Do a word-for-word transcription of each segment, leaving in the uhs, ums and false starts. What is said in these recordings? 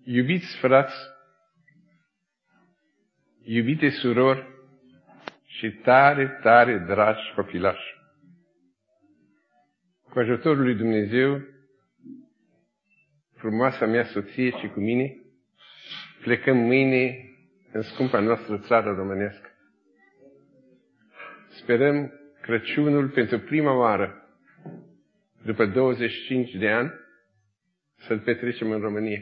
Iubiți frați, iubite surori și tare, tare dragi copilași, cu ajutorul lui Dumnezeu, frumoasa mea soție și cu mine, plecăm mâine în scumpa noastră țară românească. Sperăm Crăciunul pentru prima oară, după douăzeci și cinci de ani, să-l petrecem în România.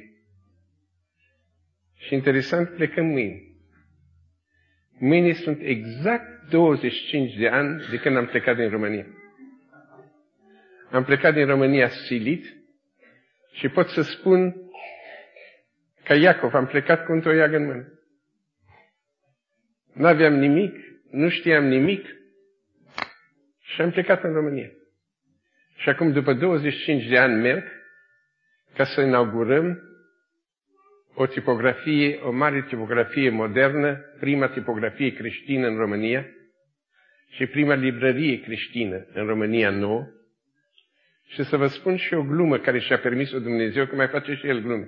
Și interesant, plecăm mâine. Mâine sunt exact douăzeci și cinci de ani de când am plecat din România. Am plecat din România silit și pot să spun ca Iacov, am plecat cu un toiag în mână. N-aveam nimic, nu știam nimic și am plecat în România. Și acum, după douăzeci și cinci de ani, merg ca să inaugurăm o tipografie, o mare tipografie modernă, prima tipografie creștină în România și prima librărie creștină în România nouă. Și să vă spun și o glumă care și-a permis-o Dumnezeu, că mai face și El glume.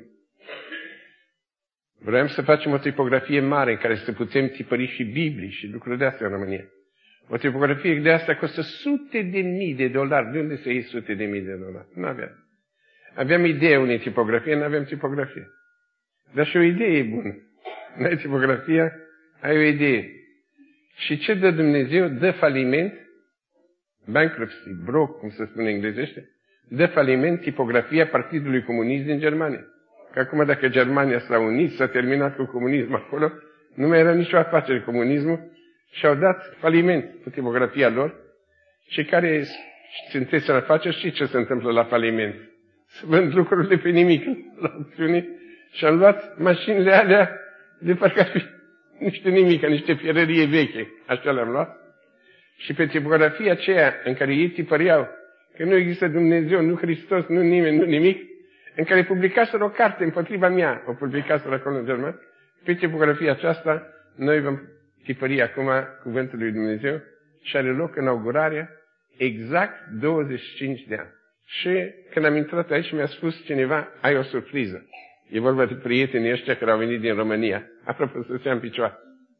Vreau să facem o tipografie mare în care să putem tipări și Biblii și lucruri de astea în România. O tipografie de asta costă sute de mii de dolari. De unde să iei sute de mii de dolari? Nu aveam. Aveam ideea unei tipografie, nu aveam tipografie. Dar și o idee e bună. N-ai tipografia, ai o idee. Și ce dă Dumnezeu? Dă faliment, bankruptcy, broke, cum se spune în englezește, dă faliment tipografia Partidului Comunist din Germania. Că acum dacă Germania s-a unit, s-a terminat cu comunismul acolo, nu mai era nicio afacere comunismul și au dat faliment cu tipografia lor. Și care sunteți în afaceri, și ce se întâmplă la faliment? Să vând lucrurile pe nimic la acțiune. Și am luat mașinile alea de parcă ar fi niște nimică, niște pierărie veche. Așa le-am luat. Și pe tipografia aceea în care ei tipăreau că nu există Dumnezeu, nu Hristos, nu nimeni, nu nimic, în care publicaseră o carte împotriva mea, o publicaseră acolo în German, pe tipografia aceasta noi vom tipări acum cuvântul lui Dumnezeu și are loc inaugurarea exact douăzeci și cinci de ani. Și când am intrat aici mi-a spus cineva, ai o surpriză. E vorba de prietenii ăștia care au venit din România. Apropo, să se ia în picioare.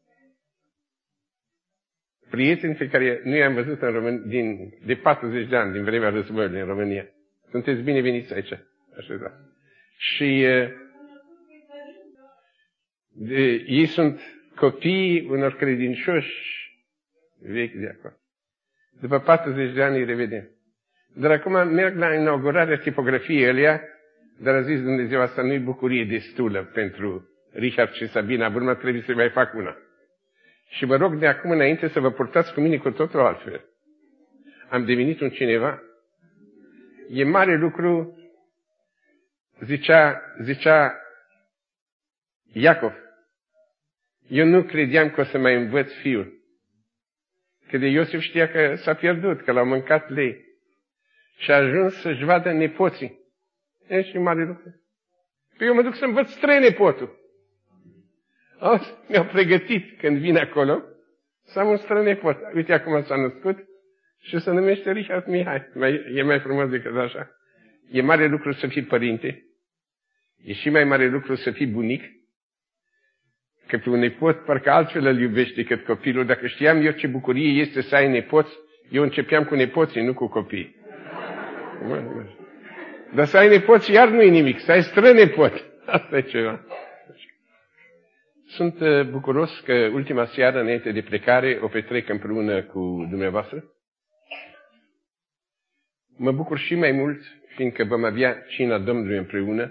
Prieteni pe care nu i-am văzut în România din, de patruzeci de ani, din vremea războiului în România. Sunteți bineveniți aici. Așa. Și uh, de, ei sunt copiii unor credincioși vechi de acolo. După patruzeci de ani îi revedem. Dar acum merg la inaugurarea tipografiei alea, dar a zis Dumnezeu, asta nu-i bucurie destulă pentru Richard și Sabina Burma, trebuie să mai fac una. Și vă rog de acum înainte să vă purtați cu mine cu totul altfel. Am devenit un cineva. E mare lucru, zicea, zicea Iacov. Eu nu credeam că o să mai învăț fiul. Că de Iosif știa că s-a pierdut, că l-au mâncat lei. Și a ajuns să-și vadă nepoții. E și mare lucru. Păi eu mă duc să învăț strănepotul. Auzi, mi-au pregătit când vin acolo să am un strănepot. Uite, acum s-a născut și se numește Richard Mihai. E mai frumos decât așa. E mare lucru să fii părinte. E și mai mare lucru să fii bunic. Că pe un nepot parcă altfel îl iubești decât copilul. Dacă știam eu ce bucurie este să ai nepoți, eu începeam cu nepoții, nu cu copii. Dar să ai nepoți iar nu e nimic, să ai strănepot. Asta e ceva. Sunt bucuros că ultima seară înainte de plecare o petrec împreună cu dumneavoastră. Mă bucur și mai mult, fiindcă vom avea cina Domnului împreună.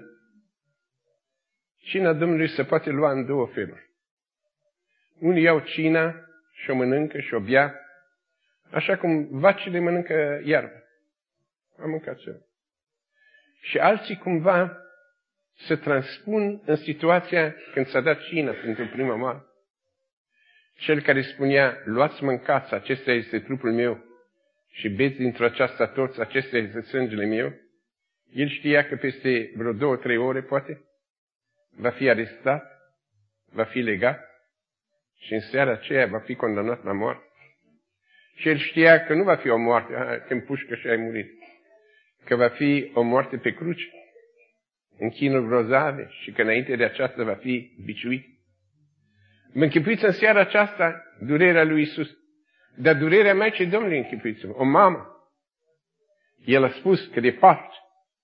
Cina Domnului se poate lua în două feluri. Unii iau cina și o mănâncă și o bea, așa cum vacile mănâncă iarbă. Am mâncat ceva. Și alții cumva se transpun în situația când s-a dat cina pentru prima oară. Cel care spunea, luați mâncați, acesta este trupul meu și beți dintr-o aceasta toți, acesta este sângele meu, el știa că peste vreo două, trei ore, poate, va fi arestat, va fi legat și în seara aceea va fi condamnat la moarte. Și el știa că nu va fi o moarte, când pușcă și ai murit, că va fi o moarte pe cruce. în chinuri grozave și că înainte de aceasta va fi biciuit. Mă închipuiți în seara aceasta durerea lui Iisus. Dar durerea Maicii Domnului, închipuiți-vă, o mamă. El a spus că de Paște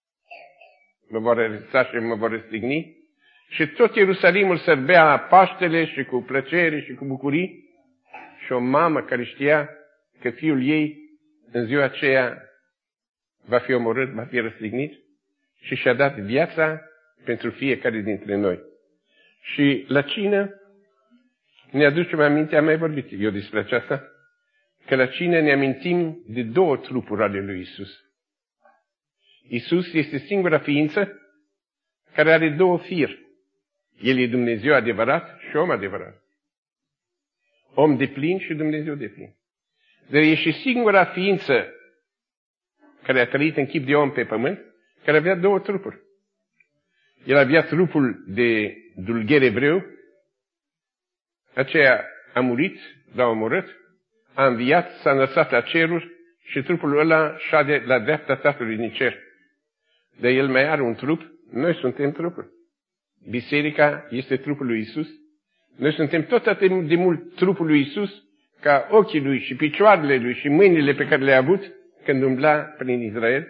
mă vor arăta și mă vor răstigni și tot Ierusalimul sărbea Paștele și cu plăcere și cu bucurii și o mamă care știa că fiul ei în ziua aceea va fi omorât, va fi răstignit și și-a dat viața pentru fiecare dintre noi. Și la cină ne aducem aminte, am mai vorbit eu despre aceasta, că la cină ne amintim de două trupuri ale lui Isus. Isus este singura ființă care are două firi. El e Dumnezeu adevărat și om adevărat. Om deplin și Dumnezeu deplin. Dar e și singura ființă care a trăit în chip de om pe pământ, care avea două trupuri. El avea trupul de dulgher evreu, aceea a murit, l-a omorât, a înviat, s-a înălțat la ceruri și trupul ăla șade la dreapta Tatălui din cer. Dar el mai are un trup, noi suntem trupul. Biserica este trupul lui Isus. Noi suntem tot atât de mult trupul lui Isus, ca ochii lui și picioarele lui și mâinile pe care le-a avut când umbla prin Israel.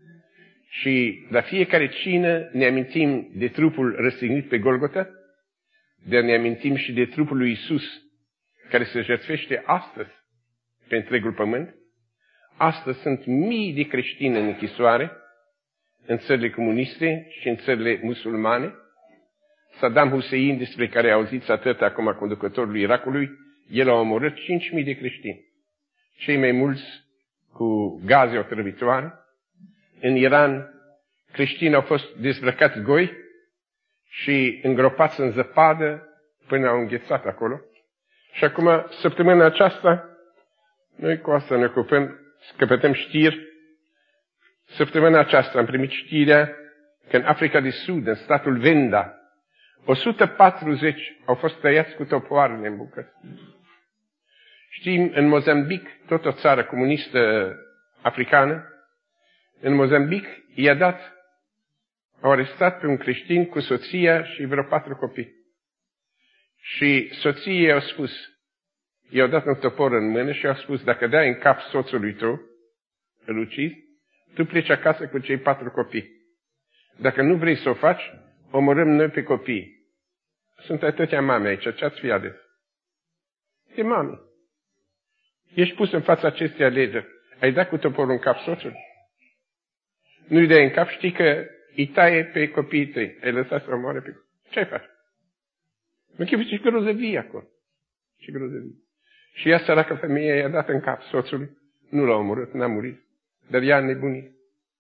Și la fiecare cină ne amintim de trupul răstignit pe Golgota, dar ne amintim și de trupul lui Isus, care se jertfește astăzi pe întregul pământ. Astăzi sunt mii de creștini în închisoare, în țările comuniste și în țările musulmane. Saddam Hussein, despre care auziți atât acum conducătorul Irakului, el a omorât cinci mii de creștini. Cei mai mulți cu gaze otrăvitoare. În Iran, creștinii au fost dezbrăcați goi și îngropați în zăpadă până au înghețat acolo. Și acum, săptămâna aceasta, noi cu asta ne ocupăm, scăpătăm știri. Săptămâna aceasta am primit știrea că în Africa de Sud, în statul Venda, o sută patruzeci au fost tăiați cu topoarele în bucăți. Știm, în Mozambic, tot o țară comunistă africană, în Mozambic i-a dat, au arestat pe un creștin cu soția și vreo patru copii. Și soției i-au spus, i-au dat un topor în mână și i-au spus, dacă dai în cap soțului tău, îl ucizi, tu pleci acasă cu cei patru copii. Dacă nu vrei să o faci, omorâm noi pe copii. Sunt atâtea mame aici, ce-ați fi ales? E mame. Ești pus în fața acestei alegeri. Ai dat cu toporul în cap soțul? Nu-i dai în cap, știi că îi taie pe copiii tăi. Ai lăsat să omoare pe copii. Ce-ai face? Mă chipă ce grozăvie acolo. Ce grozăvie. Și ea, săracă femeie, i-a dat în cap soțului. Nu l-a omorât, n-a murit. Dar ea a nebunit.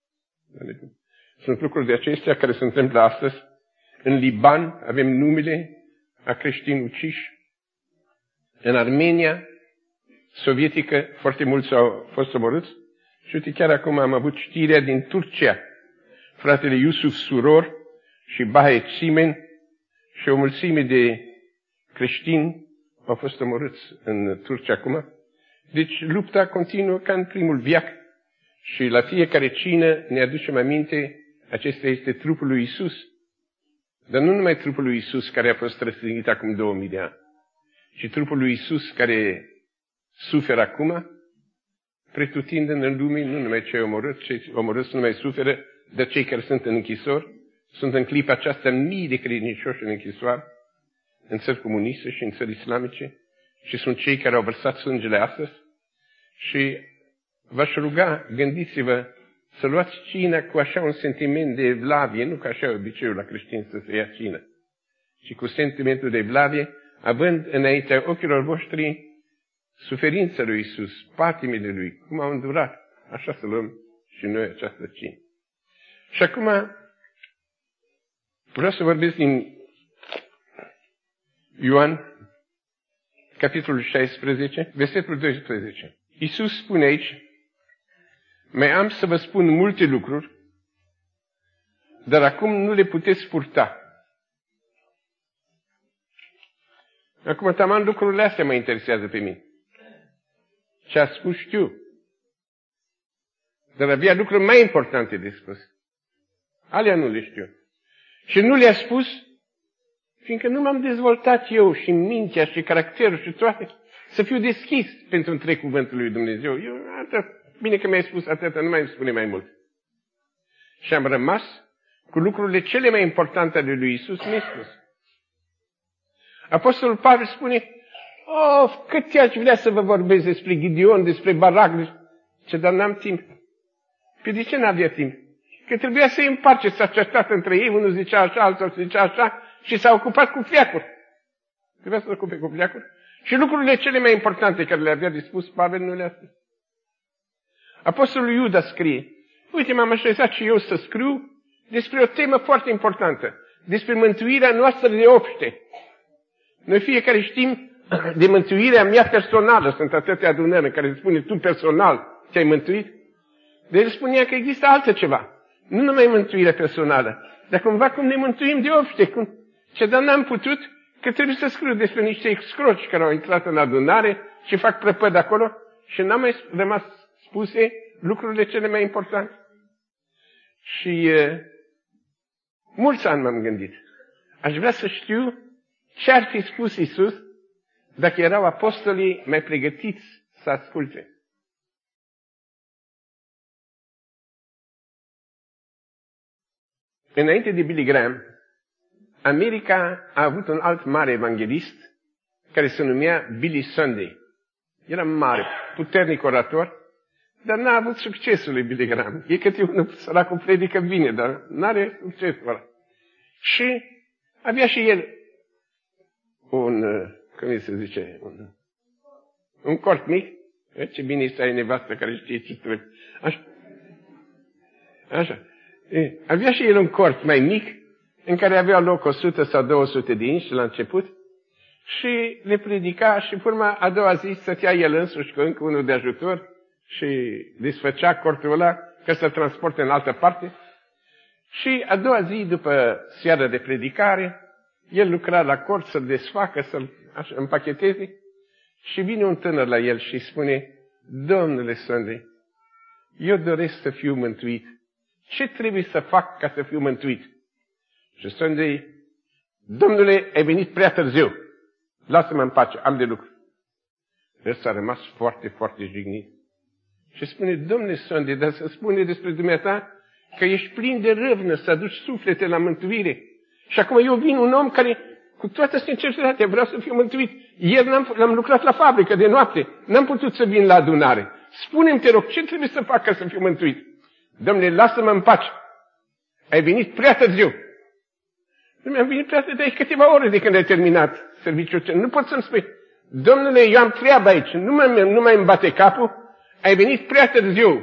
Sunt lucruri de acestea care se întâmplă astăzi. În Liban avem numele a creștini uciși. În Armenia sovietică foarte mulți au fost omorâți. Și uite, chiar acum am avut știrea din Turcia. Fratele Yusuf Suror și Bahe Tsimen și o mulțime de creștini au fost omorâți în Turcia acum. Deci lupta continuă ca în primul veac. Și la fiecare cină ne aducem aminte, acesta este trupul lui Isus. Dar nu numai trupul lui Isus care a fost răstignit acum două mii de ani, ci trupul lui Isus care suferă acum, pretutindeni în lume, nu numai cei omorâți, cei omorâți nu mai suferă, dar cei care sunt în închisori, sunt în clipa aceasta mii de credincioși în închisoare, în țări comuniste și în țări islamice, și sunt cei care au vărsat sângele astăzi. Și v-aș ruga, gândiți-vă, să luați cina cu așa un sentiment de evlavie, nu ca așa obiceiul la creștini să se ia cină, ci cu sentimentul de evlavie, având înaintea ochilor voștri suferința lui Isus, patimile lui, cum au îndurat, așa să luăm și noi această cină. Și acum vreau să vorbesc din Ioan, capitolul șaisprezece, versetul doisprezece. Iisus spune aici, mai am să vă spun multe lucruri, dar acum nu le puteți purta. Acum, taman, lucrurile astea mă interesează pe mine. Ce a spus știu. Dar avea lucruri mai importante de spus. Alea nu le știu. Și nu le-a spus, fiindcă nu m-am dezvoltat eu și mintea și caracterul și toate, să fiu deschis pentru întreg cuvântul lui Dumnezeu. Eu, atât, bine că mi-ai spus atâta, nu mai îmi spune mai mult. Și am rămas cu lucrurile cele mai importante ale lui Iisus nespus. Apostolul Pavel spune, oh, cât aș vrea să vă vorbesc despre Gideon, despre Barac, ce dar n-am timp. Păi de ce n-avea timp? Că trebuia să-i împarce, s-a certat între ei, unul zicea așa, altul zicea așa, și s-a ocupat cu fleacuri. Trebuia să se ocupe cu fleacuri. Și lucrurile cele mai importante care le avea de spus, Pavel nu le-a spus. Apostolul Iuda scrie, uite, m-am așezat și eu să scriu despre o temă foarte importantă, despre mântuirea noastră de obște. Noi fiecare știm de mântuirea mea personală, sunt atâtea adunări în care îți spune, tu personal te-ai mântuit. Dar el spunea că există altă ceva, nu numai mântuirea personală, dar cumva cum ne mântuim de obște, cum... ce dar n-am putut, că trebuie să scriu despre niște excroci care au intrat în adunare și fac prăpăd acolo și n-am mai rămas spuse lucrurile cele mai importante. Și uh, mulți ani m-am gândit. Aș vrea să știu ce ar fi spus Iisus dacă erau apostolii mai pregătiți să asculte. Înainte de Billy Graham, America a avut un alt mare evanghelist care se numea Billy Sunday. Era mare, puternic orator, dar n-a avut succesul lui Billy Graham. E că unul săracul predică bine, dar n-are succesul ăla. Și avea și el un, cum se zice, un, un cort mic. E, ce bine să ai nevastă care știe ce trebuie. Așa. Așa. E, avea și el un cort mai mic, în care avea loc o sută sau două sute de inși la început, și le predica și, pe urmă, a doua zi stătea el însuși cu încă unul de ajutor și desfăcea cortul ăla ca să transporte în altă parte. Și a doua zi, după seara de predicare, el lucra la cort să-l desfacă, să-l așa, împacheteze, și vine un tânăr la el și spune, Domnule Sunday, eu doresc să fiu mântuit. Ce trebuie să fac ca să fiu mântuit? Și Sunday, Domnule, ai venit prea târziu. Lasă-mă în pace, am de lucru. Ăsta a rămas foarte, foarte jignit. Și spune, Domnule Sunday, dar să spune despre dumneata că ești plin de râvnă să aduci suflete la mântuire. Și acum eu vin un om care, cu toată sinceritatea, vreau să fiu mântuit. Ieri l-am, l-am lucrat la fabrică de noapte, n-am putut să vin la adunare. Spune-mi, te rog, ce trebuie să fac ca să fiu mântuit? Domnule, lasă-mă în pace. Ai venit prea târziu. Mi-am venit prea târziu, de câteva ore de când ai terminat serviciul. Nu pot să-mi spui, Domnule, eu am treabă aici, nu mai, nu mai îmi bate capul, ai venit prea târziu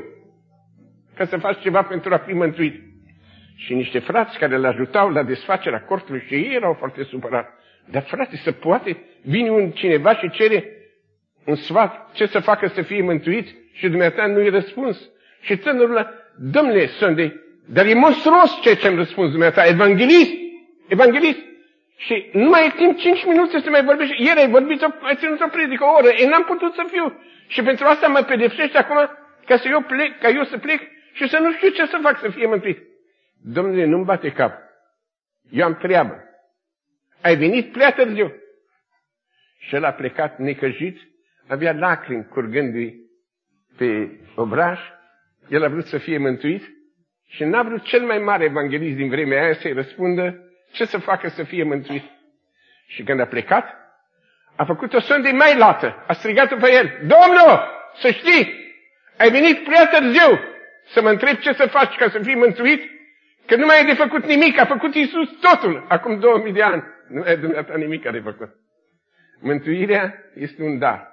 ca să faci ceva pentru a fi mântuit. Și niște frați care îl ajutau la desfacerea cortului și ei erau foarte supărați. Dar frate, se poate? Vine un cineva și cere un sfat, ce să facă să fie mântuit și dumneata nu-i răspuns. Și tânărul ăla, Domnule Sunday, dar e monstruos ceea ce-mi răspuns dumneata, evanghelist, evanghelist. Și nu mai e timp cinci minute să mai vorbești. Ieri ai vorbit, ai ținut o predică o oră, e n-am putut să fiu. Și pentru asta mă pedepsești acum ca să eu plec, ca eu să plec și să nu știu ce să fac să fie mântuit. Domnule, nu-mi bate cap. Eu am treabă. Ai venit prea târziu. Și el a plecat necăjit, avea lacrimi curgându-i pe obraj. El a vrut să fie mântuit și n-a vrut cel mai mare evanghelist din vremea aia să-i răspundă ce să facă să fie mântuit. Și când a plecat, a făcut o sondă mai lată, a strigat pe el, Domnul, să știi, ai venit prea târziu să mă întrebi ce să faci ca să fii mântuit, că nu mai ai de făcut nimic, a făcut Iisus totul, acum două mii de ani. Nu ai dumneata nimic de făcut. Mântuirea este un dar.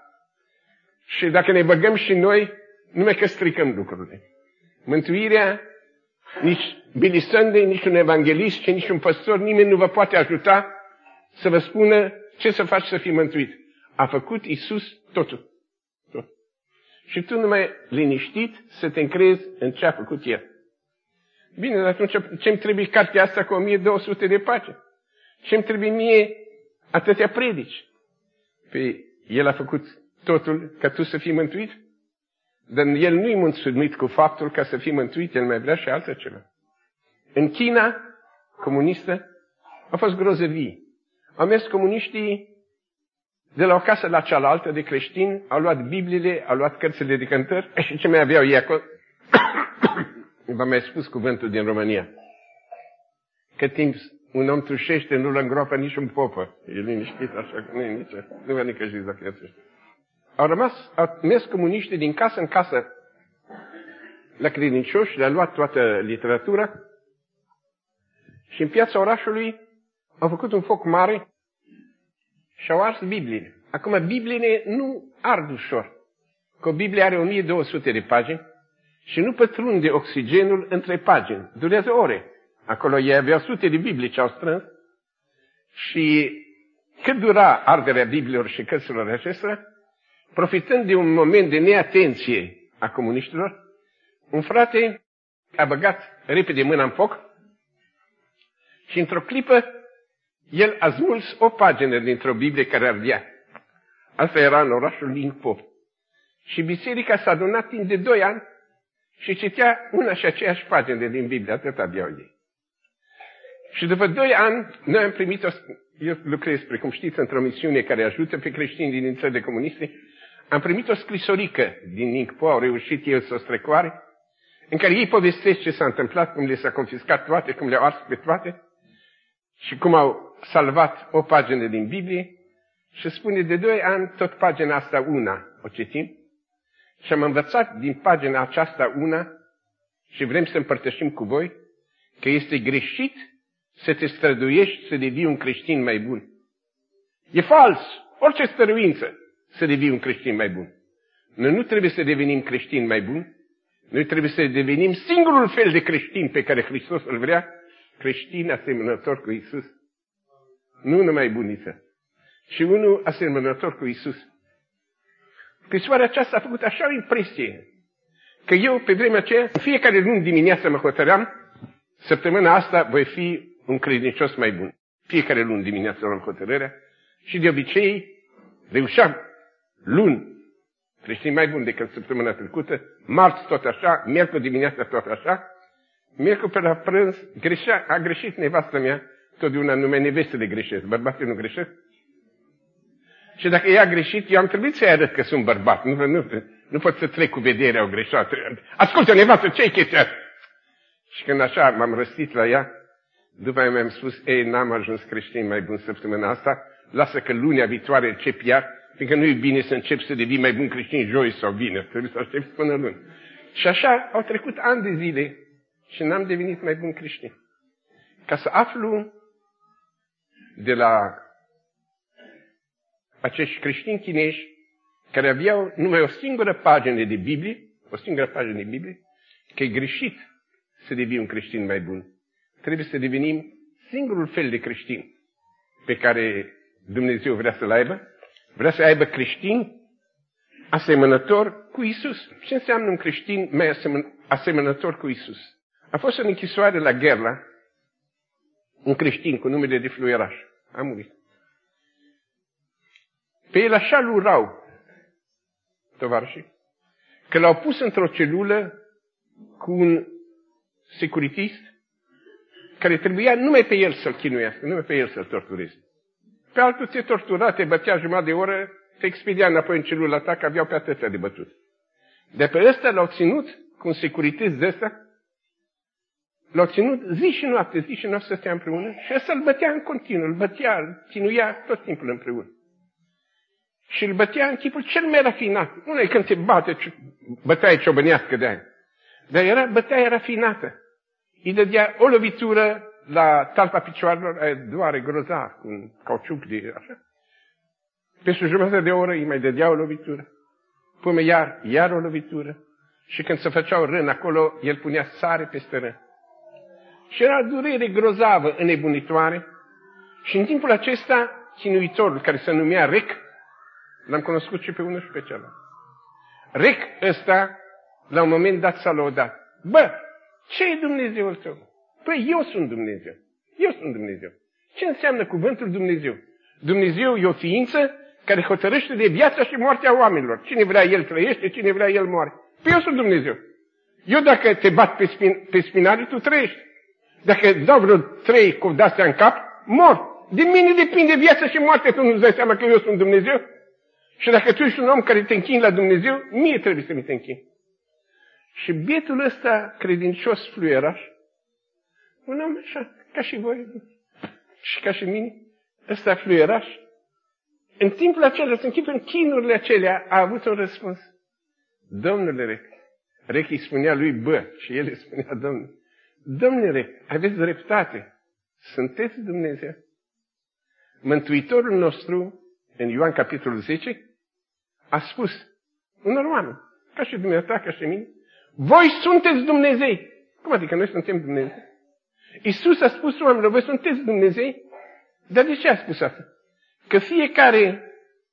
Și dacă ne băgăm și noi, numai că stricăm lucrurile. Mântuirea, nici Billy Sunday, nici un evanghelist și nici un păstor, nimeni nu vă poate ajuta să vă spună ce să faci să fii mântuit. A făcut Iisus totul. Tot. Și tu numai liniștit să te încrezi în ce a făcut El. Bine, dar atunci ce-mi trebuie cartea asta cu o mie două sute de pagini? Ce-mi trebuie mie atâtea predici? Păi El a făcut totul ca tu să fii mântuit? Dar El nu-i mulțumit cu faptul ca să fii mântuit, El mai vrea și altă ceva. În China comunistă, au fost grozăvii. Au mers comuniștii de la o casă la cealaltă de creștini, au luat Bibliile, au luat cărțile de cântări și ce mai aveau ei acolo? V-am mai spus cuvântul din România. Cât timp un om trușește, nu-l îngroapă nici un popă. E liniștit așa, nu e nici, nu vă nicăjiți dacă e. Au rămas, au mers comuniștii din casă în casă la credincioși, le-a luat toată literatura și în piața orașului au făcut un foc mare și au ars Bibliile. Acum, Bibliile nu ard ușor, că o Biblie are o mie două sute de pagini și nu pătrunde oxigenul între pagini. Durează ore. Acolo ei aveau sute de Biblii ce au strâns și cât dura arderea Bibliilor și cărților acestora, profitând de un moment de neatenție a comuniștilor, un frate a băgat repede mâna în foc și într-o clipă el a smuls o pagină dintr-o Biblie care ardea. Asta era în orașul Lingpop. Și biserica s-a adunat timp de doi ani și citea una și aceeași pagină din Biblie, atât aveau ei. Și după doi ani, noi am primit, o, eu lucrez, precum știți, într-o misiune care ajută pe creștini din țările comuniste, am primit o scrisorică din Lingpo, au reușit el să o strecoare, în care ei povestesc ce s-a întâmplat, cum le s-a confiscat toate, cum le-au ars pe toate și cum au salvat o pagină din Biblie și spune de doi ani tot pagina asta una o citim și am învățat din pagina aceasta una și vrem să împărtășim cu voi că este greșit să te străduiești să devii un creștin mai bun. E fals! Orice stăruință să devii un creștin mai bun. Noi nu trebuie să devenim creștini mai buni, noi trebuie să devenim singurul fel de creștin pe care Hristos îl vrea, creștin asemănător cu Iisus. Nu numai buniță, ci unul asemănător cu Iisus. Scrisoarea aceasta a făcut așa o impresie, că eu pe vremea aceea, în fiecare luni dimineață mă hotăream, săptămâna asta voi fi un credincios mai bun. Fiecare luni dimineață luam hotărârea și de obicei reușeam luni creștin mai bun decât săptămâna trecută, marți tot așa, miercuri dimineața tot așa, miercuri pe la prânz greșea, a greșit nevastă mea, totdeauna numai nevestele greșesc, bărbații nu greșesc. Și dacă ea a greșit, eu am trebuit să-i arăt că sunt bărbat, nu, nu, nu pot să trec cu vederea o greșeală. Ascultă, nevastă, ce-i chestia asta? Și când așa m-am răstit la ea, după aia mi-am spus, ei, n-am ajuns creștin mai bun săptămâna asta, lasă că lunea viitoare încep iar, fiindcă nu e bine să încep să devii mai bun creștin joi sau vineri, trebuie să aștepți până luni. Și așa au trecut ani de zile și n-am devenit mai bun creștin. Ca să aflu de la acești creștini chinezi care aveau numai o singură pagină de Biblie, o singură pagină de Biblie, că e greșit să devii un creștin mai bun. Trebuie să devenim singurul fel de creștin pe care Dumnezeu vrea să-l aibă. Vrea să aibă creștin asemănător cu Isus. Ce înseamnă un creștin mai asemăn- asemănător cu Isus? A fost în închisoare la Gherla un creștin cu numele de Fluieraș. A murit. Pe el așa îl urau tovarășii, că l-au pus într-o celulă cu un securitist care trebuia numai pe el să-l chinuiască, numai pe el să-l tortureze. Pe altul te tortura, te bătea jumătate de oră, te expedia înapoi în celula ta, că aveau pe atâția de bătut. De pe ăsta l-au ținut cu un securitist de ăsta, l-au ținut zi și noapte, zi și noapte să stea împreună și ăsta îl bătea în continuu, îl bătea, îl chinuia tot timpul împreună. Și îl bătea în tipul cel mai rafinat. Nu e când te bate bătaie ciobănească de aia. Dar era bătaie rafinată. Îi dădea o lovitură la talpa picioarelor, aia doare grozav, cu un cauciuc de așa. Peste o jumătate de oră îi mai dădea o lovitură. Până iar, iar o lovitură. Și când se făceau rând acolo, el punea sare peste rând. Și era durere grozavă, înnebunitoare. Și în timpul acesta, chinuitorul, care se numea Rec, l-am cunoscut și pe unul și pe celălalt. Rec ăsta, la un moment dat s-a lăudat. Bă, ce e Dumnezeul tău? Păi eu sunt Dumnezeu. Eu sunt Dumnezeu. Ce înseamnă cuvântul Dumnezeu? Dumnezeu e o ființă care hotărăște de viața și moartea oamenilor. Cine vrea El trăiește, cine vrea El moare. Păi eu sunt Dumnezeu. Eu dacă te bat pe, spin, pe spinare, tu trăiești. Dacă dau vreo trei cu de-astea în cap, mor. De mine depinde viața și moartea, tu nu-ți dai seama că eu sunt Dumnezeu? Și dacă tu ești un om care te închini la Dumnezeu, mie trebuie să mi te închini. Și bietul ăsta, credincios fluieraș, un om așa, ca și voi, și ca și mine, ăsta fluieraș, în timpul acela, în timpul chinurile acelea, a avut un răspuns. Domnule Rec, Rec îi spunea lui bă, și el îi spunea Domnule, Domnule Rec, aveți dreptate, sunteți Dumnezeu. Mântuitorul nostru, în Ioan capitolul zece, a spus unor oameni, ca și dumneata, ca și mine, voi sunteți Dumnezei. Cum adică noi suntem Dumnezei? Iisus a spus oamenilor, voi sunteți Dumnezei? Dar de ce a spus asta? Că fiecare,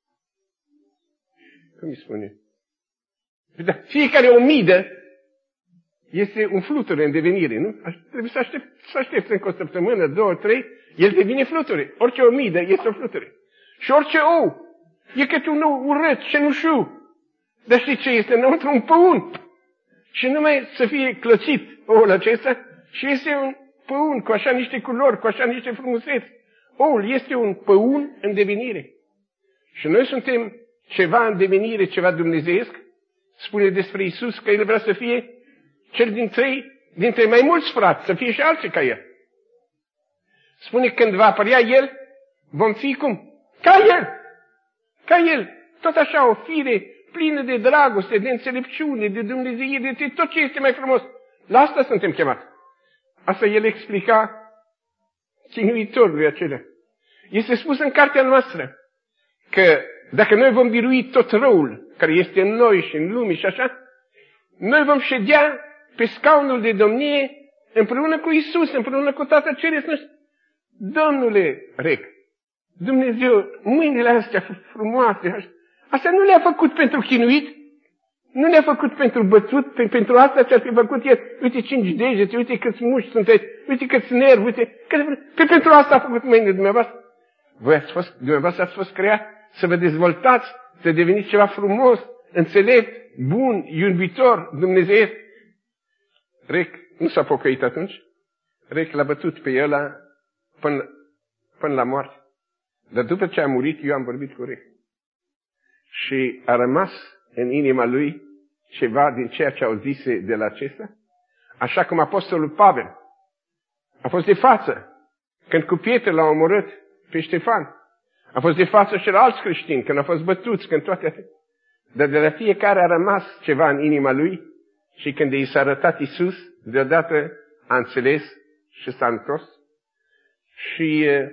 cum îi spune? Da, fiecare omidă este un fluture în devenire, nu? Trebuie să aștept, să aștepți încă o săptămână, două, trei, el devine fluture. Orice omidă este o fluture. Și orice ou e câte un ou urât, cenușiu. Dar știi ce este înăuntru? Un păun. Și numai să fie clăcit oul acesta și este un păun cu așa niște culori, cu așa niște frumuseți. Oul este un păun în devenire. Și noi suntem ceva în devenire, ceva dumnezeiesc. Spune despre Iisus că El vrea să fie cel din trei, dintre mai mulți frați, să fie și alții ca El. Spune că când va apărea El, vom fi cum? Ca El! Ca El! Tot așa o fire plină de dragoste, de înțelepciune, de dumnezeire, de tot ce este mai frumos. La asta suntem chemați. Asta El explica chinuitorului acela. Este spus în cartea noastră că dacă noi vom birui tot răul care este în noi și în lume și așa, noi vom ședea pe scaunul de domnie împreună cu Iisus, împreună cu Tatăl Ceresc. Domnule Rec, Dumnezeu, mâinile astea frumoase, astea nu le-a făcut pentru chinuit, nu le-a făcut pentru bătut, pentru asta ce-ar fi făcut El. Uite cinci degete, uite câți mușchi sunteți, uite câți nervi, uite, că pentru asta a făcut mâinile dumneavoastră. Voi ați fost, dumneavoastră ați fost creat să vă dezvoltați, să deveniți ceva frumos, înțelept, bun, iubitor, dumnezeiesc. Rec nu s-a pocăit atunci. Rec l-a bătut pe el până, până la moarte. Dar după ce a murit, eu am vorbit cu Rec. Și a rămas în inima lui ceva din ceea ce au zise de la acesta. Așa cum apostolul Pavel a fost de față când cu pietre l-a omorât pe Ștefan. A fost de față și la alți creștini când a fost bătuți, când toate astea. Dar de la fiecare a rămas ceva în inima lui și când i s-a arătat Iisus, deodată a înțeles și s-a întors. Și uh,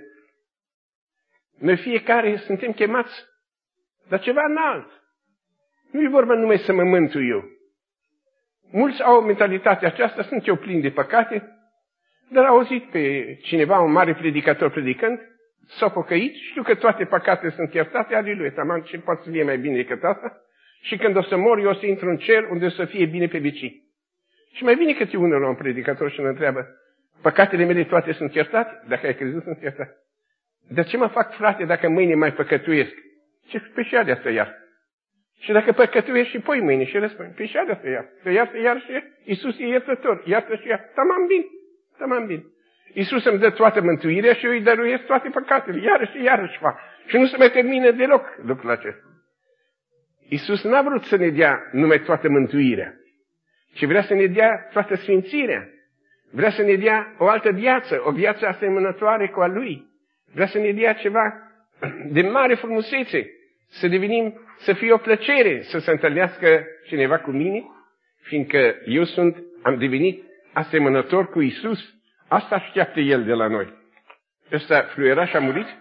noi fiecare suntem chemați la ceva înalt. Nu e vorba numai să mă mântui eu. Mulți au mentalitatea aceasta, sunt eu plin de păcate, dar au auzit pe cineva, un mare predicator predicând, s-a pocăit, știu că toate păcatele sunt iertate, aleluia, taman, ce poate să fie mai bine decât asta, și când o să mor, eu o să intru în cer, unde o să fie bine pe vecii. Și mai bine câte unul la un predicator și îl întreabă, păcatele mele toate sunt iertate? Dacă ai crezut, sunt iertate. Dar ce mă fac, frate, dacă mâine mai păcătuiesc? Ce pe și alea să iar? Și dacă păcătuiesc și poi mâine și răspund, pe și alea să iar. Să iar, să iar și iar. Iisus e iertător, iartă și iar. Tamam bine, tamam bine. Iisus îmi dă toată mântuirea și eu îi dăruiesc toate păcatele. Iarăși și iarăși fac. Și nu se mai termină deloc lucrul acesta. Iisus n-a vrut să ne dea numai toată mântuirea, ci vrea să ne dea toată sfințirea. Vrea să ne dea o altă viață, o viață asemănătoare cu a Lui. Vrea să ne dea ceva de mare frumusețe, să devenim, să fie o plăcere să se întâlnească cineva cu mine, fiindcă eu sunt, am devenit asemănător cu Iisus. Asta așteaptă El de la noi. Ăsta fluieraș a murit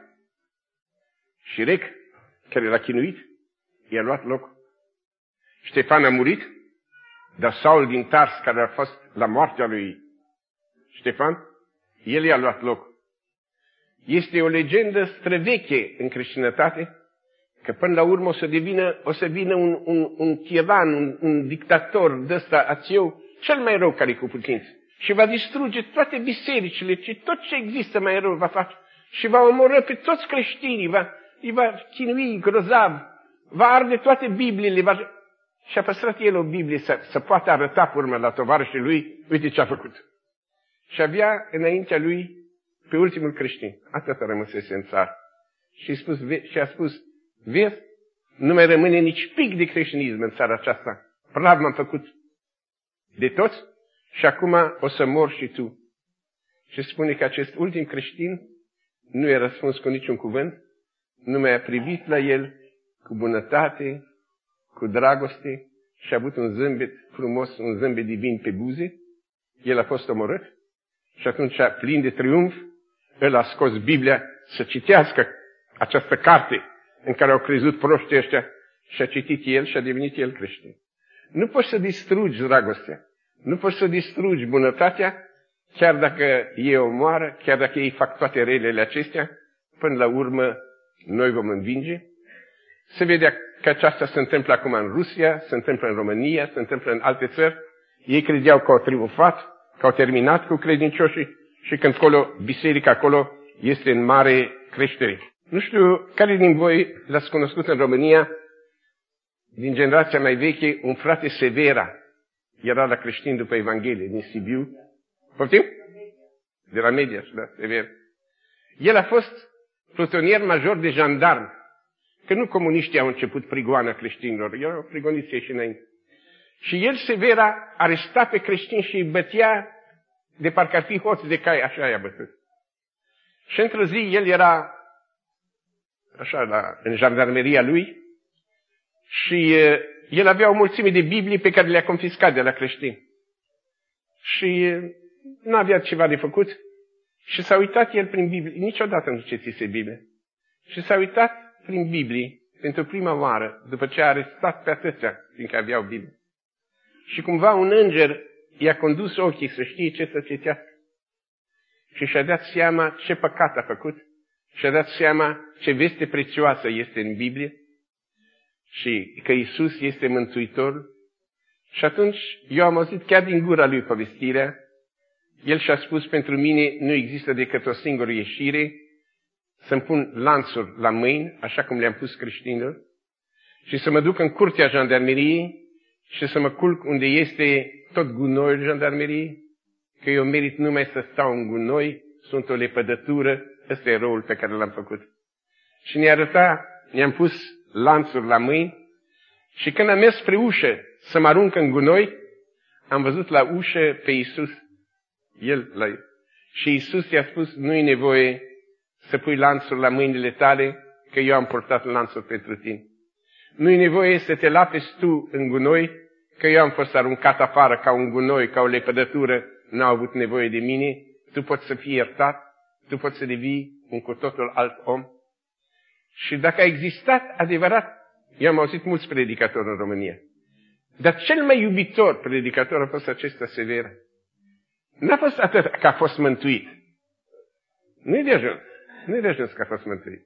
și Rec, care l-a chinuit, i-a luat loc. Ștefan a murit, dar Saul din Tars, care a fost la moartea lui Ștefan, el i-a luat loc. Este o legendă străveche în creștinătate, că până la urmă o să devină, o să vină un, un, un tiran, un, un dictator de-ăsta ațiu, cel mai rău care e cu putință. Și va distruge toate bisericile, și tot ce există mai rău va face. Și va omorâ pe toți creștinii, va, îi va chinui grozav, va arde toate Bibliile. Va... Și a păstrat el o Biblie să, să poată arăta pe urmă la tovarășii lui, uite ce a făcut. și avea înaintea lui pe ultimul creștin. Atât rămăsese în țară. Și a spus, și a spus, vezi, nu mai rămâne nici pic de creștinism în țara aceasta. Prav m-am făcut de toți și acum o să mor și tu. Și spune că acest ultim creștin nu i-a răspuns cu niciun cuvânt, nu mai a privit la el cu bunătate, cu dragoste și a avut un zâmbet frumos, un zâmbet divin pe buze. El a fost omorât și atunci, plin de triumf, el a scos Biblia să citească această carte în care au crezut proștii ăștia și a citit el și a devenit el creștin. Nu poți să distrugi dragostea, nu poți să distrugi bunătatea, chiar dacă ei omoară, chiar dacă ei fac toate relele acestea, până la urmă noi vom învinge. Se vede că aceasta se întâmplă acum în Rusia, se întâmplă în România, se întâmplă în alte țări. Ei credeau că au triumfat, că au terminat cu credincioșii și când acolo, biserica acolo este în mare creștere. Nu știu care din voi l-ați cunoscut în România, din generația mai veche, un frate Severa. Era la creștin după Evanghelie, din Sibiu. Poftim? De la Mediaș, da, Severa. El a fost plutonier major de jandarm. Că nu comuniștii au început prigoana creștinilor, erau prigoniți și înainte. Și el, Severa, aresta pe creștini și îi bătea de parcă ar fi hoț de cai, așa i-a bătut. Și într-o zi el era așa la, în jandarmeria lui și uh, el avea o mulțime de Biblii pe care le-a confiscat de la creștini. Și uh, nu avea ceva de făcut și s-a uitat el prin Biblie. Niciodată nu citise Biblie. Și s-a uitat prin Biblie pentru prima oară, după ce a arestat pe atâția, fiindcă aveau Biblie. Și cumva un înger i-a condus ochii să știe ce să citească. Și și-a dat seama ce păcat a făcut. Și-a dat seama ce veste prețioasă este în Biblie. Și că Iisus este Mântuitorul. Și atunci eu am auzit chiar din gura lui povestirea. El și-a spus, pentru mine nu există decât o singură ieșire, să-mi pun lanțuri la mâini, așa cum le-am pus creștinilor, și să mă duc în curtea jandarmeriei și să mă culc unde este tot gunoiul jandarmeriei, că eu merit numai să stau în gunoi, sunt o lepădătură, ăsta e răul pe care l-am făcut. Și ne arăta, ne-am pus lanțuri la mâini și când am mers spre ușă să mă arunc în gunoi, am văzut la ușă pe Iisus. El la... Și Iisus i-a spus, nu-i nevoie să pui lanțuri la mâinile tale, că eu am purtat lanțuri pentru tine. Nu-i nevoie să te lapezi tu în gunoi, că eu am fost aruncat afară ca un gunoi, ca o lepădătură, n-au avut nevoie de mine, tu poți să fii iertat, tu poți să devii un cu totul alt om. Și dacă a existat adevărat, eu am auzit mulți predicatori în România, dar cel mai iubitor predicator a fost acesta Severa. N-a fost atât că a fost mântuit. Nu-i de ajuns. Nu-i de ajuns că a fost mântuit.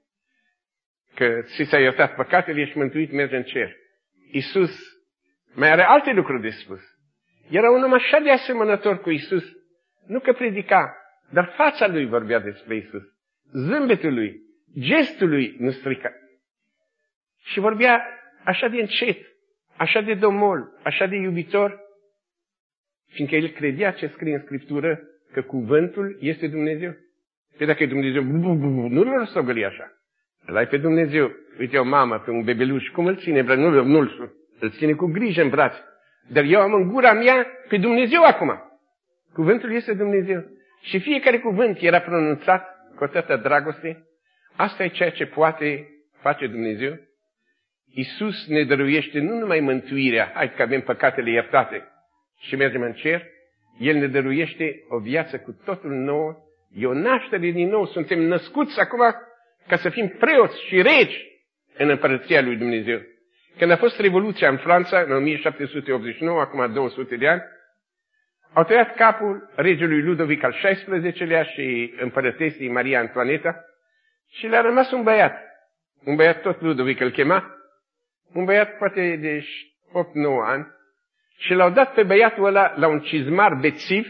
Că ți s-a iertat păcatele, ești mântuit, mergi în cer. Iisus mai are alte lucruri de spus. Era un om așa de asemănător cu Iisus, nu că predica, dar fața lui vorbea despre Iisus. Zâmbetul lui, gestul lui nu strica. Și vorbea așa de încet, așa de domol, așa de iubitor, fiindcă el credea ce scrie în Scriptură, că cuvântul este Dumnezeu. Păi dacă e Dumnezeu, nu l-o răstogăli așa. Îl ai pe Dumnezeu. Uite o mamă pe un bebeluș, cum îl ține în brațe? Nu, nu îl ține cu grijă în brațe. Dar eu am în gura mea pe Dumnezeu acum. Cuvântul este Dumnezeu. Și fiecare cuvânt era pronunțat cu atâta dragoste. Asta e ceea ce poate face Dumnezeu. Iisus ne dăruiește nu numai mântuirea, hai că avem păcatele iertate și mergem în cer, El ne dăruiește o viață cu totul nouă, e o naștere din nou, suntem născuți acum ca să fim preoți și regi în împărăția lui Dumnezeu. Când a fost Revoluția în Franța, în o mie șapte sute optzeci și nouă, acum două sute de ani, au tăiat capul regelui Ludovic al șaisprezecelea și împărătesii Maria Antoaneta și le-a rămas un băiat. Un băiat tot Ludovic îl chema, un băiat poate de opt nouă ani, și l-au dat pe băiatul ăla la un cizmar bețiv,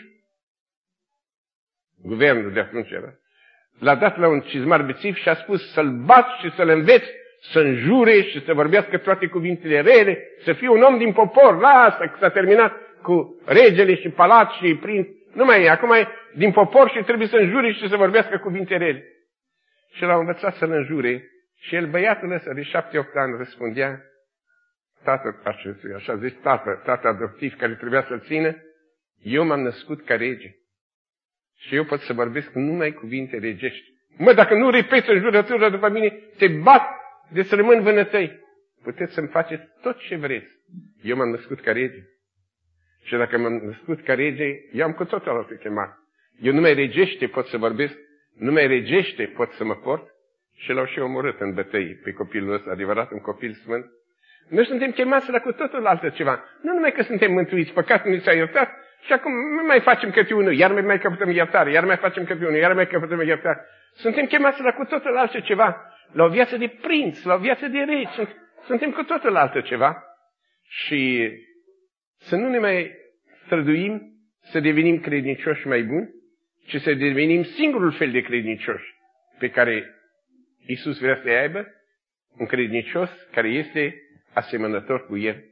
guvernul de atunci era, l-a dat la un cizmar bețiv și a spus să-l bați și să-l înveți, să înjure și să vorbească toate cuvintele rele, să fie un om din popor. Lasă că s-a terminat cu regele și palat și prinț. Nu mai e, acum e din popor și trebuie să înjure și să vorbească cuvinte rele. Și l-au învățat să-l înjure și el, băiatul ăsta de șapte-opt ani, răspundea, tatăl acestuia, așa zis tată, tată adoptiv care trebuia să-l țină, eu m-am născut ca rege și eu pot să vorbesc numai cuvinte regești. Mă, dacă nu repeți înjurătura după mine, te bat de să rămân vânătăi. Puteți să-mi faceți tot ce vreți. Eu m-am născut ca rege. Și dacă m-am născut ca rege, eu am cu totul altă chemat. Eu numai regește pot să vorbesc, numai regește pot să mă port. Și l-au și omorât în bătăi pe copilul ăsta, adevărat, un copil sfânt. Noi suntem chemați la cu totul altă ceva. Nu numai că suntem mântuiți, păcatul ne s-a iertat și acum nu mai facem câte unul, iar mai, mai căpătăm iertare, iar mai facem câte unul, iar mai căpătăm iertare. Suntem chemați la cu totul altă ceva, la o viață de prinț, la o viață de rege. Suntem cu totul altă ceva. Și să nu ne mai străduim să devenim credincioși mai buni, ci să devenim singurul fel de credincioși pe care Iisus vrea să-i aibă, un credincios care este asemănător cu El.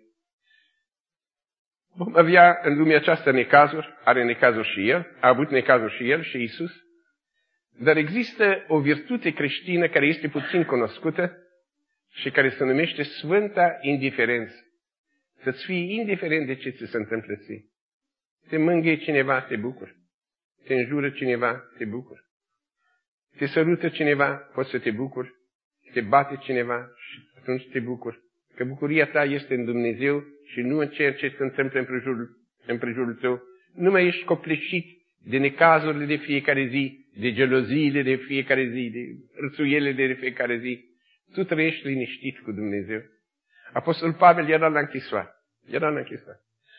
Vom avea în lumea aceasta necazuri, are necazuri și El, a avut necazuri și El și Iisus, dar există o virtute creștină care este puțin cunoscută și care se numește Sfânta Indiferență. Să-ți fii indiferent de ce ți se întâmplă ție. Te mângâie cineva, te bucuri. Te înjură cineva, te bucuri. Te sărută cineva, poți să te bucuri. Te bate cineva și atunci te bucuri. Că bucuria ta este în Dumnezeu și nu în ceea ce se întâmplă în prejurul, în prejurul tău. Nu mai ești copleșit de necazurile de fiecare zi, de geloziile de fiecare zi, de râțuielile de fiecare zi. Tu trăiești liniștit cu Dumnezeu. Apostolul Pavel era la închisoare. Era la închisoare.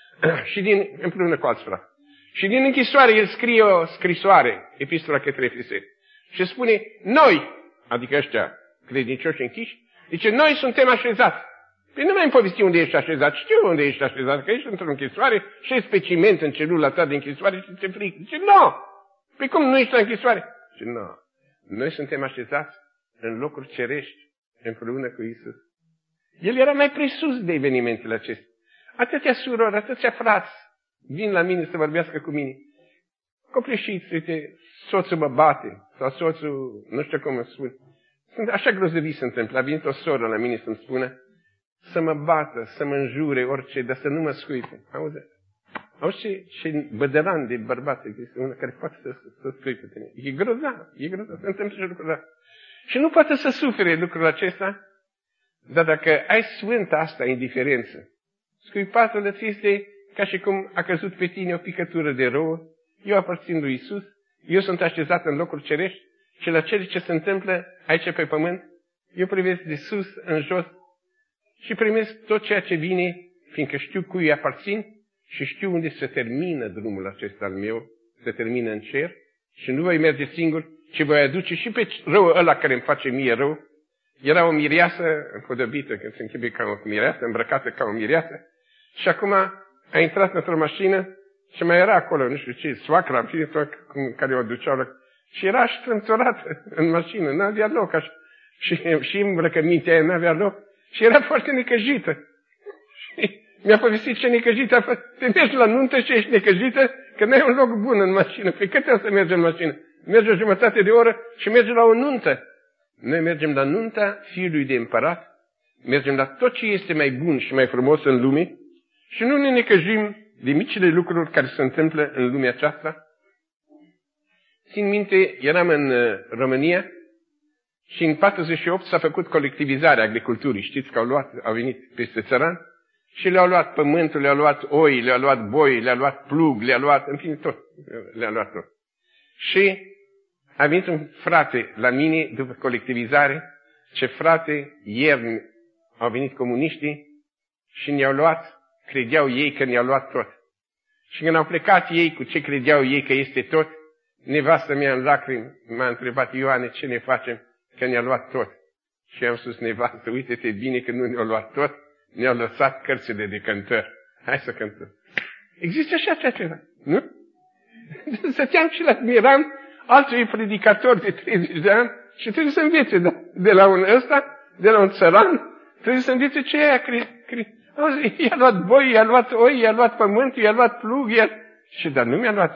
Și din, împreună cu alți frate. Și din închisoare el scrie o scrisoare, epistola către Efeseni. Și spune, noi, adică ăștia credincioși închiși, zice, noi suntem așezați. Păi nu mai îmi povesti unde ești așezat. Știu unde ești așezat, că ești într-o închisoare și ești pe ciment în celula ta de închisoare și ți-e frică. Zice, nu! Păi cum nu ești la închisoare? Zice, nu. Noi suntem așezați în locuri cerești, împreună cu Iisus. El era mai presus de evenimentele acestea. Atâția surori, atâția frați vin la mine să vorbească cu mine. Copleșiți, uite, soțul mă bate, sau soțul, nu știu cum îmi spune. Sunt așa grozăvii se întâmplă. A venit o soră la mine să-mi spună să mă bată, să mă înjure, orice, dar să nu mă scuipe. Auzi? Auzi ce, ce bădăran de bărbat există, una care poate să, să scuipe pe tine. E grozav, e grozav, se întâmplă și lucrul ăsta. Și nu poate să sufere lucrul acesta, dar dacă ai sfânta asta indiferență, scuipatul îți este ca și cum a căzut pe tine o picătură de rouă, eu aparțin lui Iisus, eu sunt așezat în locuri cerești și la cele ce se întâmplă aici pe pământ, eu privesc de sus în jos și primesc tot ceea ce vine, fiindcă știu cui îi aparțin și știu unde se termină drumul acesta al meu, se termină în cer și nu voi merge singur, ci voi aduce și pe rău ăla care îmi face mie rău. Era o mireasă împodobită, când se închipuie ca o mireasă, îmbrăcată ca o mireasă, și acum a intrat într-o mașină și mai era acolo, nu știu ce, soacra, în fine, care o duceau la... Și era strâmtorată în mașină, n-avea loc așa. Și, și îmbrăcămintea aia n-avea loc. Și era foarte necăjită. Și mi-a povestit ce necăjită a fost. Te mergi la nuntă și ești necăjită, că n-ai un loc bun în mașină. Pe cât să mergi în mașină? Mergi o jumătate de oră și mergi la o nuntă. Noi mergem la nunta fiului de împărat, mergem la tot ce este mai bun și mai frumos în lume și nu ne necăjim de micile lucruri care se întâmplă în lumea aceasta. Țin minte, eram în România și în patruzeci și opt s-a făcut colectivizarea agriculturii. Știți că au, luat, au venit peste țăran și le-au luat pământul, le-au luat oi, le-au luat boi, le-au luat plug, le-au luat, în fine, tot. Le-au luat tot. Și a venit un frate la mine după colectivizare, ce frate, ieri au venit comuniștii și ne-au luat, credeau ei că ne-au luat tot. Și când au plecat ei cu ce credeau ei că este tot, nevastă mea în lacrimi m-a întrebat, Ioane, ce ne facem că ne-a luat tot? Și am spus, nevastă, uite-te bine că nu ne-au luat tot, ne-au lăsat cărțile de cântări. Hai să cântăm. Există așa ceva, nu? Stăteam și la admiram alții predicatori de treizeci de ani și trebuie să învețe de, de la un ăsta, de la un țăran, trebuie să învețe ce aia cri, cri. Auzi, i-a luat boi, i-a luat oi, i-a luat pământ, i-a luat plug, i-a... Și dar nu mi-a luat tot.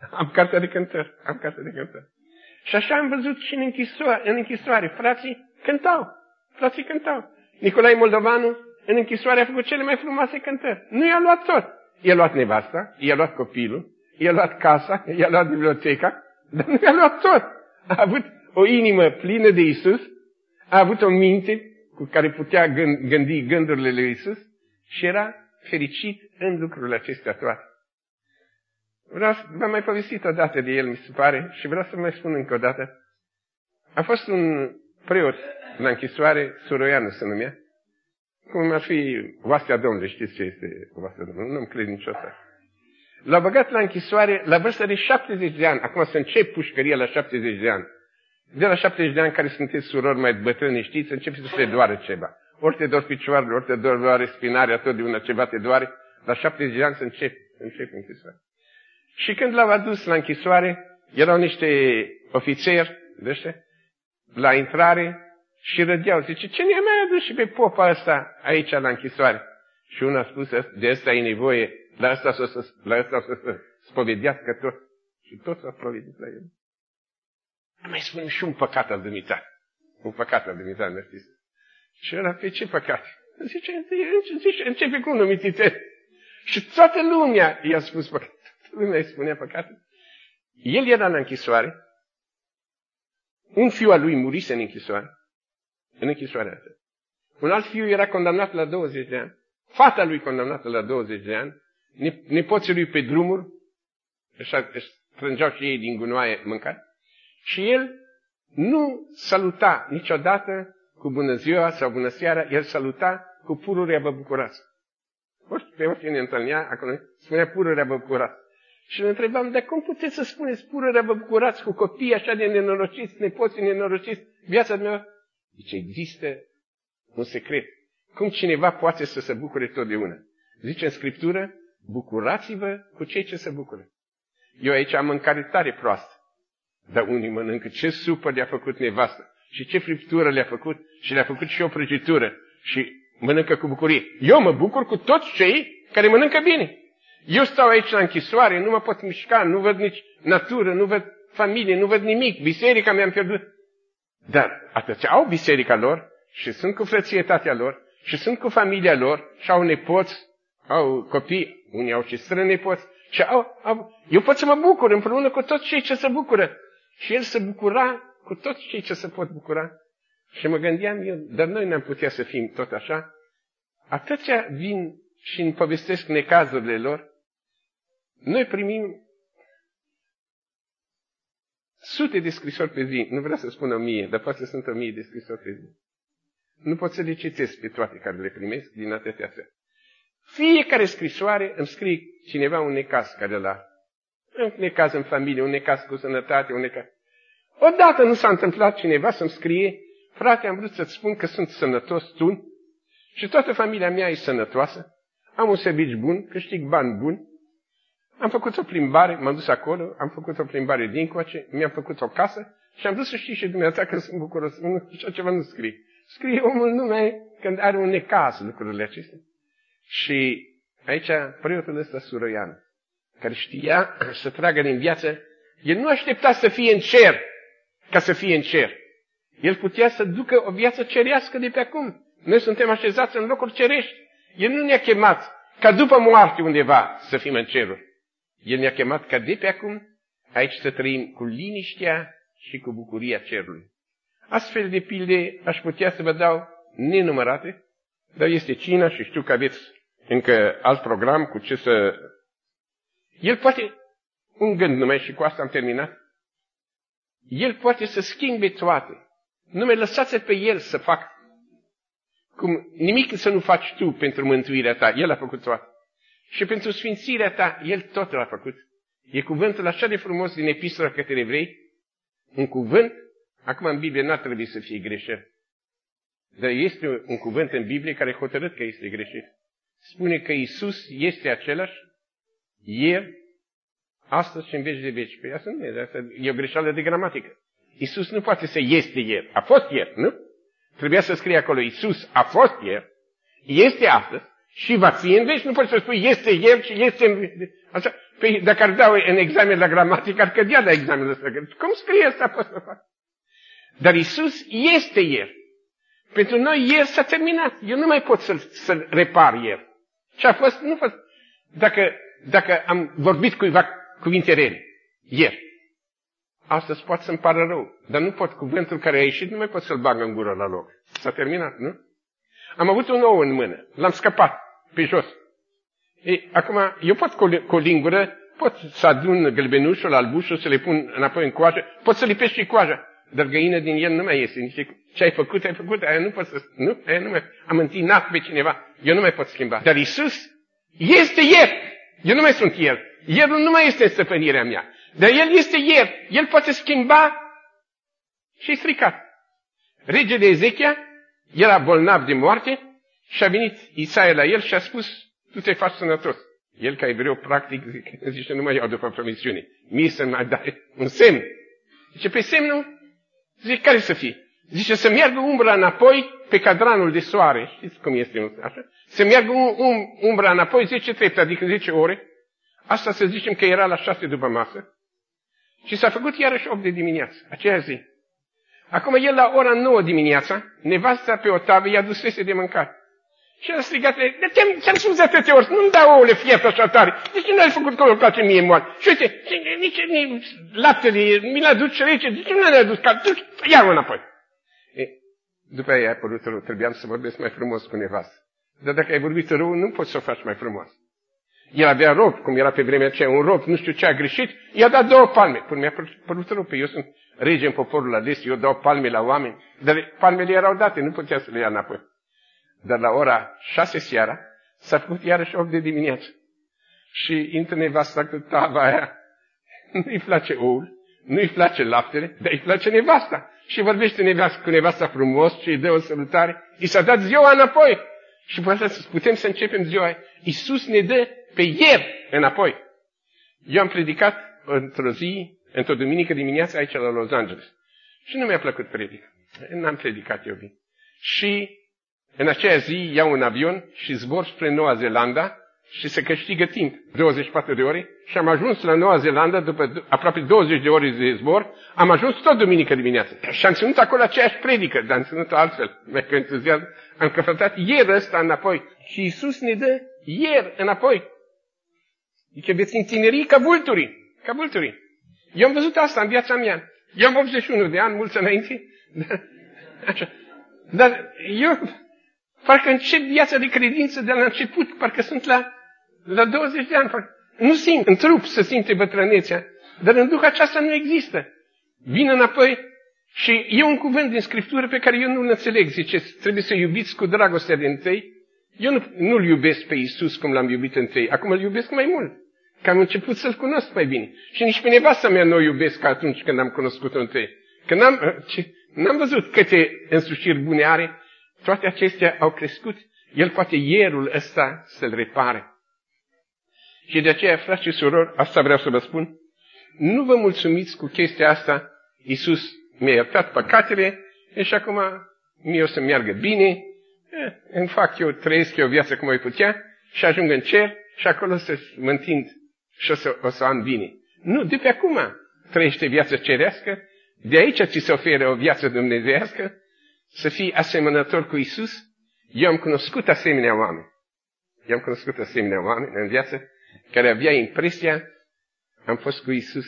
Am cartea de cântări, am cartea de cântări. Și așa am văzut și în închisoare, în închisoare. Frații cântau, frații cântau. Nicolae Moldovanu în închisoare a făcut cele mai frumoase cântări. Nu i-a luat tot. I-a luat nevasta, i-a luat copilul, i-a luat casa, i-a luat biblioteca, dar nu i-a luat tot. A avut o inimă plină de Iisus, a avut o minte cu care putea gândi gândurile lui Iisus și era fericit în lucrurile acestea toate. Vreau să v-am mai povestit odată de el, mi se pare, și vreau să mai spun încă o dată. A fost un preot la închisoare, Suroianu se numea, cum ar fi oastea Domnului, știți ce este oastea Domnului, nu-mi cred niciodată. L-a băgat la închisoare la vârsta de șaptezeci de ani, acum să încep pușcăria la șaptezeci de ani. De la șaptezeci de ani care sunteți surori mai bătrâni, știți, începe să se doare ceva. Ori te dor picioarele, ori te doare spinarea, totdeauna ceva te doare. La șaptezeci de ani să încep, să încep închisoare. Și când l-au adus la închisoare, erau niște ofițeri, de ăștia, la intrare și râdeau. Zice, ce ne-a mai adus și pe popa ăsta aici la închisoare? Și unul a spus, de ăsta e nevoie, la ăsta să se la ăsta să se spovedească tot. Și tot s-a spovedit la el. Mai spunem și un păcat al dumitare. Un păcat al dumitare, nu știți. Și ăla, pe ce păcat? Zice, zice începe cu unul mitite. Și toată lumea i-a spus păcat. Toată lumea îi spunea păcatul. El era în închisoare. Un fiu al lui murise în închisoare. În închisoarea asta. Un alt fiu era condamnat la douăzeci de ani. Fata lui condamnată la douăzeci de ani. Nepoții lui pe drumuri. Așa își strângeau și ei din gunoaie mâncare. Și el nu saluta niciodată cu bună ziua sau bună seara, el saluta cu pururea vă bucurați. Pe orice ne întâlnea, acolo spunea pururea vă bucurați. Și îl întrebam, dar cum puteți să spuneți pururea vă bucurați cu copii așa de nenorociți, nepoții nenorociți, viața mea? Zice, există un secret. Cum cineva poate să se bucure totdeauna? Zice în Scriptură, bucurați-vă cu cei ce se bucură. Eu aici am mâncare tare proastă. Dar unii mănâncă ce supă le-a făcut nevastă și ce friptură le-a făcut și le-a făcut și o prăjitură și mănâncă cu bucurie. Eu mă bucur cu toți cei care mănâncă bine. Eu stau aici la închisoare, nu mă pot mișca, nu văd nici natură, nu văd familie, nu văd nimic. Biserica mi-am pierdut. Dar atâția au biserica lor și sunt cu frățietatea lor și sunt cu familia lor și au nepoți, au copii, unii au și strănepoți și au, au... Eu pot să mă bucur împreună cu toți cei ce se bucură. Și el se bucura cu toți cei ce se pot bucura. Și mă gândeam eu, dar noi n-am putea să fim tot așa. Atâția vin și îmi povestesc necazurile lor. Noi primim sute de scrisori pe zi. Nu vreau să spun o mie, dar poate sunt o mie de scrisori pe zi. Nu pot să le citesc pe toate care le primesc din atâtea astea. Fiecare scrisoare îmi scrie cineva un necaz care l-a. Un necaz în familie, un necaz cu sănătate, un necaz. Odată nu s-a întâmplat cineva să-mi scrie, frate, am vrut să-ți spun că sunt sănătos tu și toată familia mea e sănătoasă, am un serviciu bun, câștig bani buni, am făcut o plimbare, m-am dus acolo, am făcut o plimbare dincoace, mi-am făcut o casă și am vrut să știi și dumneavoastră că sunt bucuros. Nu, așa ceva nu scrie. Scrie omul numai când are un necaz lucrurile acestea. Și aici preotul ăsta Suroianu, care știa să tragă din viață, el nu aștepta să fie în cer, ca să fie în cer. El putea să ducă o viață cerească de pe acum. Noi suntem așezați în locuri cerești. El nu ne-a chemat ca după moarte undeva să fim în ceruri. El ne-a chemat ca de pe acum aici să trăim cu liniștea și cu bucuria cerului. Astfel de pilde aș putea să vă dau nenumărate, dar este cina și știu că aveți încă alt program cu ce să... El poate, un gând numai și cu asta am terminat, el poate să schimbe toate. Numai lăsați pe el să facă. Cum nimic să nu faci tu pentru mântuirea ta, el a făcut toate. Și pentru sfințirea ta, el tot l-a făcut. E cuvântul așa de frumos din Epistola către Evrei, un cuvânt, acum în Biblie n-ar trebui să fie greșit. Dar este un cuvânt în Biblie care hotărât că este greșit. Spune că Iisus este același, ieri, astăzi și în veci de veci. Păi asta nu e, asta e o greșeală de gramatică. Iisus nu poate să este ieri. A fost ieri, nu? Trebuia să scrie acolo, Iisus a fost ieri, este astăzi Și va fi în veci, nu poți să spui este el și este în veci. Așa, păi dacă ar dau în examen la gramatică, ar cădea la examenul ăsta. Cum scrie asta pot să fac? Dar Iisus este el. Pentru noi el s-a terminat. Eu nu mai pot să-l, să-l repar el. Și a fost, nu a fost, dacă, dacă am vorbit cuiva cuvinte rele, ieri, astăzi poate să-mi pară rău, dar nu pot, cuvântul care a ieșit, nu mai pot să-l bag în gură la loc. S-a terminat, nu? Am avut un ou în mână, l-am scăpat pe jos. Ei, acum, eu pot cu, cu o lingură, pot să adun gălbenușul, albușul, să le pun înapoi în coajă, pot să lipesc și coaja, dar găină din el nu mai iese. Nici ce ai făcut, ai făcut, aia nu pot să, nu, aia nu mai, am întinat pe cineva, eu nu mai pot schimba. Dar Iisus este el, eu nu mai sunt el, el nu mai este în stăpânirea mea, dar el este el, el poate schimba și stricat. Regele Ezechia era bolnav de moarte și a venit Isaia la el și a spus, tu te faci sănătos. El, ca evreu, practic, zice, nu mai iau după promisiune. Mie să mai dai un semn. Zice, pe semnul, zice, care să fie? Zice, să meargă umbra înapoi pe cadranul de soare. Știți cum este așa? Să meargă um, um, umbra înapoi zece trepte, adică zece ore. Asta să zicem că era la șase după masă. Și s-a făcut iarăși opt de dimineață, aceea zi. Acum el la ora nouă dimineața, nevasta pe o tavă i-a dusese de mâncare. Și a strigat, ți-am, ți-am spus de atâtea ori, nu-mi dau ouăle fiat așa tare. De ce nu ai făcut că o place mie moale? Și uite, nici, nici laptele, mi l-a dus rece, de ce nu l-a dus ca, ia-o înapoi. E, după aia a apărut rău, trebuiam să vorbesc mai frumos cu nevastă. Dar dacă ai vorbit rău, nu poți să o faci mai frumos. El avea rob, cum era pe vremea aceea, un rob, nu știu ce a greșit, i-a dat două palme. Până mi-a părut rău, că eu sunt rege în poporul ades, eu dau palme la oameni, dar palmele erau date, nu putea să le ia înapoi. Dar la ora șase seara s-a făcut iarăși opt de dimineață. Și intră nevasta cu tava aia. Nu-i place oul, nu-i place laptele, dar îi place nevasta. Și vorbește nevasta, cu nevasta frumos și îi dă o salutare. I s-a dat ziua înapoi. Și putem să începem ziua. Iisus ne dă pe ieri înapoi. Eu am predicat într-o zi, într-o duminică dimineață aici la Los Angeles. Și nu mi-a plăcut predica. N-am predicat eu bine. Și în aceea zi iau un avion și zbor spre Noua Zeelandă și se câștigă timp, douăzeci și patru de ore, și am ajuns la Noua Zeelandă după aproape douăzeci de ore de zbor, am ajuns tot duminică dimineață. Și am ținut acolo aceeași predică, dar am ținut altfel, mai că entuziasm, am căpătat ieri ăsta înapoi. Și Iisus ne dă ieri înapoi. Zice, veți întineri ca vulturii, ca vulturii. Eu am văzut asta în viața mea. Eu am optzeci și unu de ani, mulți înainte, dar, așa. Dar eu parcă încep viața de credință de la început, parcă sunt la, la douăzeci de ani. Parcă. Nu simt în trup să simte bătrânețea, dar în Duh aceasta nu există. Vin înapoi și e un cuvânt din Scriptură pe care eu nu-l înțeleg. Zice, trebuie să iubiți cu dragostea de întâi. Eu nu, nu-L iubesc pe Iisus cum L-am iubit întâi, acum îl iubesc mai mult, că am început să-L cunosc mai bine. Și nici pe nevasta mea nu o iubesc ca atunci când am cunoscut-o întâi. Că n-am, ce, n-am văzut câte însușiri bune are. Toate acestea au crescut. El poate ierul ăsta să-l repare. Și de aceea, frați și surori, asta vreau să vă spun, nu vă mulțumiți cu chestia asta. Iisus mi-a iertat păcatele și acum mie o să meargă bine, îmi fac eu, trăiesc eu viața cum ai putea și ajung în cer și acolo să mă întind și o să, o să am bine. Nu, de pe acum trăiește viața cerească, de aici ți se oferă o viață dumnezeiască, să fii asemănător cu Iisus. Eu am cunoscut asemenea oameni. Eu am cunoscut asemenea oameni în viață care avea impresia, am fost cu Iisus.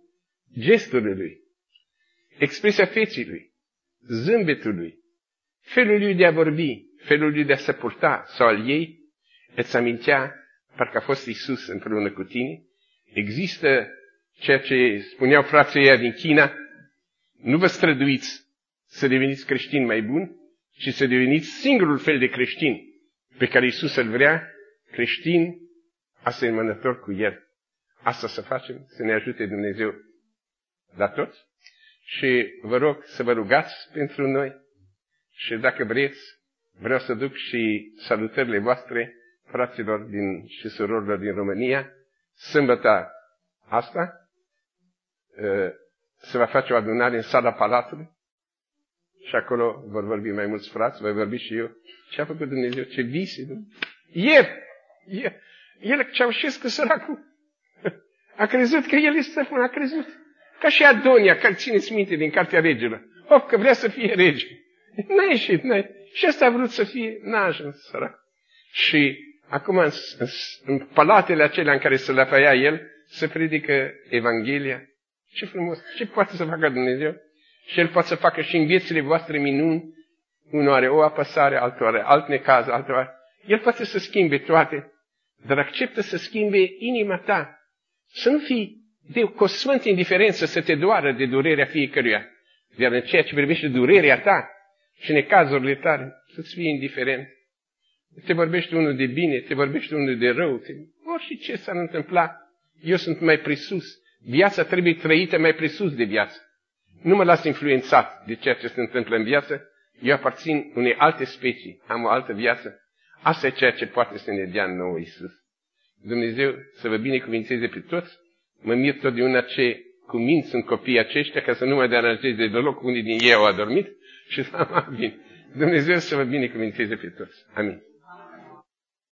Gestul lui, expresia feței lui, zâmbetul lui, felul lui de a vorbi, felul lui de a se purta sau al ei, îți amintea parcă a fost Iisus împreună cu tine. Există ceea ce spuneau frații ăia din China, nu vă străduiți să deveniți creștini mai buni, ci să deveniți singurul fel de creștin pe care Iisus îl vrea, creștin asemănător cu El. Asta să facem, să ne ajute Dumnezeu la toți. Și vă rog să vă rugați pentru noi și dacă vreți, vreau să duc și salutările voastre fraților din, și surorilor din România. Sâmbătă asta se va face o adunare în sala Palatului și acolo vor vorbi mai mulți frați, voi vorbi și eu. Ce a făcut Dumnezeu? Ce vise! El, el, el Ceaușescu, săracul, a crezut că el este stăpân, a crezut. Ca și Adonia, care țineți minte din Cartea Regilor. Of, că vrea să fie rege. N-a ieșit, n-a Și ăsta a vrut să fie, n-a ajuns, sărac. Și acum în, în, în palatele acelea în care se lăpăia el, se predică Evanghelia. Ce frumos! Ce poate să facă Dumnezeu? Și El poate să facă și în viețile voastre minuni. Unul are o apăsare, altul are alt necaz, altul are... El poate să schimbe toate, dar acceptă să schimbe inima ta. Să nu fii de cu o sfântă indiferență să te doară de durerea fiecăruia. Iar în ceea ce privește durerea ta și necazurile tale, să-ți fie indiferent. Te vorbește unul de bine, te vorbește unul de rău, te... orice ce s-ar întâmpla, eu sunt mai presus. Viața trebuie trăită mai presus de viață. Nu mă las influențat de ceea ce se întâmplă în viață. Eu aparțin unei alte specii, am o altă viață. Asta e ceea ce poate să ne dea nouă Iisus. Dumnezeu să vă binecuvinteze pe toți. Mă mir totdeauna ce cuminți sunt copiii aceștia, ca să nu mă deranjeze deloc unii din ei au adormit și să mă bine. Dumnezeu să vă binecuvinteze pe toți. Amin.